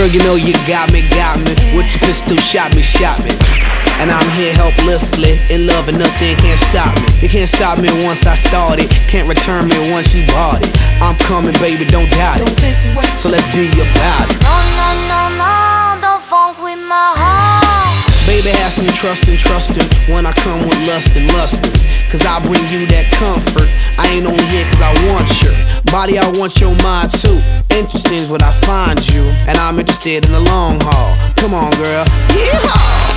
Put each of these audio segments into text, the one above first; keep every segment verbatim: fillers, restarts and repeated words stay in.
Girl, you know you got me, got me. With your pistol, shot me, shot me. And I'm here helplessly, in love and nothing can't stop me. You can't stop me once I started, can't return me once you bought it. I'm coming, baby, don't doubt it. So let's be about it. No, no, no, no, don't funk with my heart. Baby, have some trust and trustin' when I come with lust and lustin'. Cause I bring you that comfort. I ain't only here cause I want your body, I want your mind too. Interesting is what I find you, and I'm interested in the long haul. Come on, girl. Yeehaw!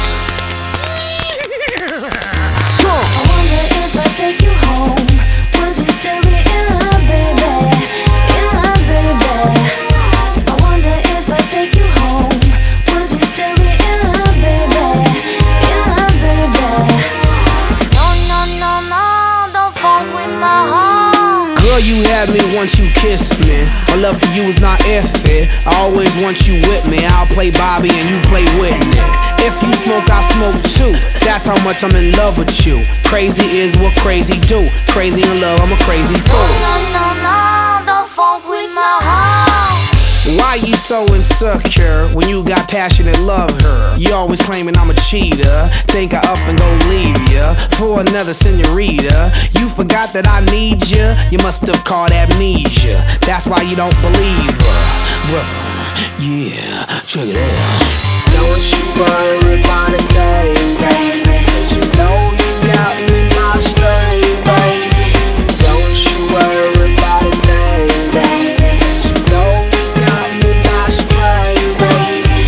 I wonder if I take you home, would you still be in love, baby? In love, baby. I wonder if I take you home, would you still be in love, baby? In love, baby. No, no, no, no, don't funk with my heart. Girl, you had me once you kissed me. My love for you is not iffy. I always want you with me. I'll play Bobby and you play Whitney. If you smoke, I smoke too. That's how much I'm in love with you. Crazy is what crazy do. Crazy in love, I'm a crazy fool. No, no, no, don't funk with my heart. Why you so insecure when you got passion and love her? You always claiming I'm a cheater. Think I up and go leave ya for another senorita. You forgot that I need ya. You must have caught amnesia. That's why you don't believe her. Brother, yeah, check it out. Don't you worry about a thing, baby. Cause you know you got me my string, baby. Don't you worry about a thing, baby. Cause you know you got me my string, baby.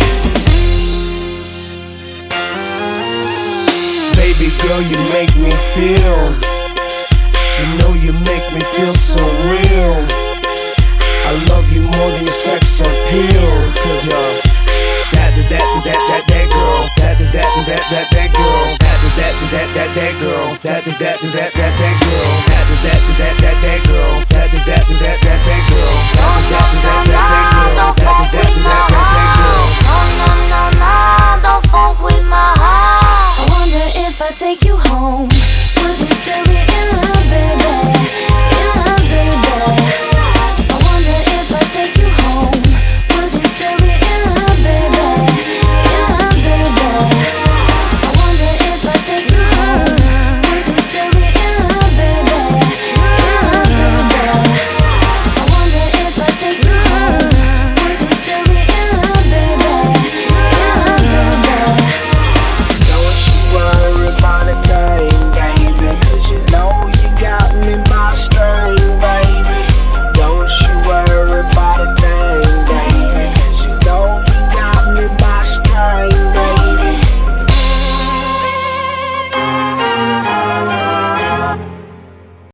Baby girl, you make me feel. You know you make me feel so real. I love you more than your sex appeal. Cause you're that, that, that, that, that, that girl. That, that, that, that, that, that girl. That, that, that, that, that, that girl. That, that, that, that, that, that girl.